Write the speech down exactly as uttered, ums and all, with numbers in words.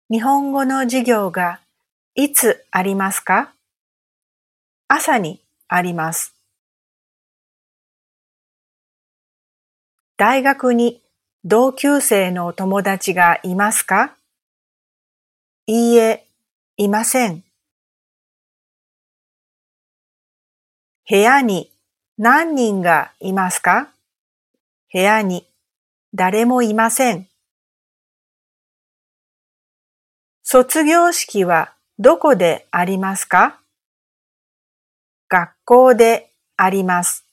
日本語の授業がいつありますか？朝にあります。大学に同級生の友達がいますか？いいえ、いません。部屋に何人がいますか？部屋に誰もいません。卒業式はどこでありますか？学校であります。